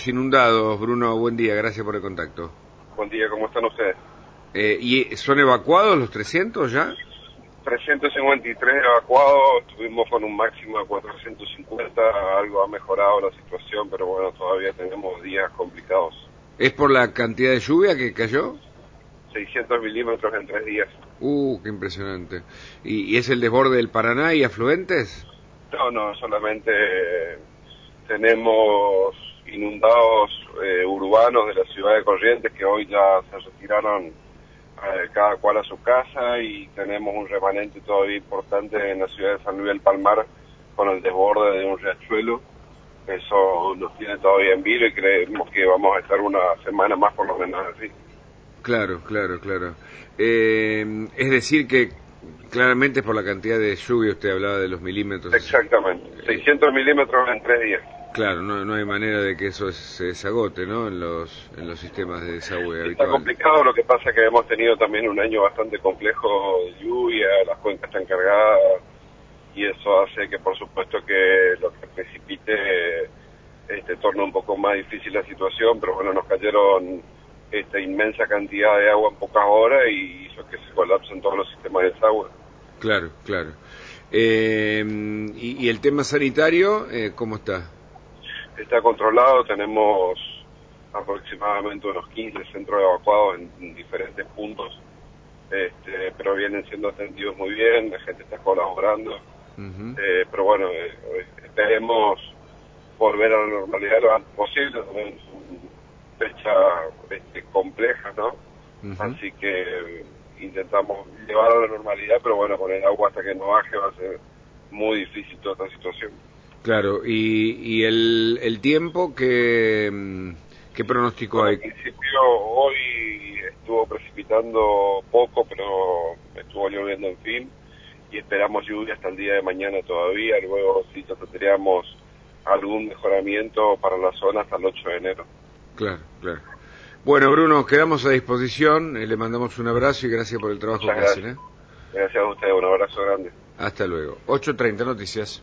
Inundados, Bruno, buen día, gracias por el contacto. Buen día, ¿cómo están ustedes? ¿Y son evacuados los 300 ya? 353 evacuados, estuvimos con un máximo de 450, algo ha mejorado la situación, pero bueno, todavía tenemos días complicados. ¿Es por la cantidad de lluvia que cayó? 600 milímetros en 3 días. Qué impresionante. ¿Y es el desborde del Paraná y afluentes? No, solamente tenemos inundados urbanos de la ciudad de Corrientes que hoy ya se retiraron cada cual a su casa, y tenemos un remanente todavía importante en la ciudad de San Luis del Palmar con el desborde de un riachuelo. Eso nos tiene todavía en vilo y creemos que vamos a estar una semana más por lo menos así. Claro. Es decir que claramente es por la cantidad de lluvia, usted hablaba de los milímetros. Exactamente, 600 milímetros en 3 días. Claro, no hay manera de que eso se desagote, ¿no? En los sistemas de desagüe habituales. Está complicado, lo que pasa es que hemos tenido también un año bastante complejo de lluvia, las cuencas están cargadas, y eso hace que por supuesto que lo que precipite torne un poco más difícil la situación, pero bueno, nos cayeron esta inmensa cantidad de agua en pocas horas y hizo que se colapsen todos los sistemas de desagüe. Claro. ¿Y el tema sanitario, cómo está? Está controlado, tenemos aproximadamente unos 15 centros evacuados en diferentes puntos, pero vienen siendo atendidos muy bien, la gente está colaborando. Pero bueno, esperemos volver a la normalidad lo antes posible, también es una fecha compleja, ¿no? Así que intentamos llevar a la normalidad, pero bueno, con el agua hasta que no baje va a ser muy difícil toda esta situación. Claro, y el tiempo, ¿qué pronóstico hay? Al principio hoy estuvo precipitando poco, pero estuvo lloviendo en fin, y esperamos lluvia hasta el día de mañana todavía. Luego sí tendríamos algún mejoramiento para la zona hasta el 8 de enero. Claro. Bueno, Bruno, quedamos a disposición, le mandamos un abrazo y gracias por el trabajo que hacen. Gracias a ustedes, un abrazo grande. Hasta luego. 8:30 Noticias.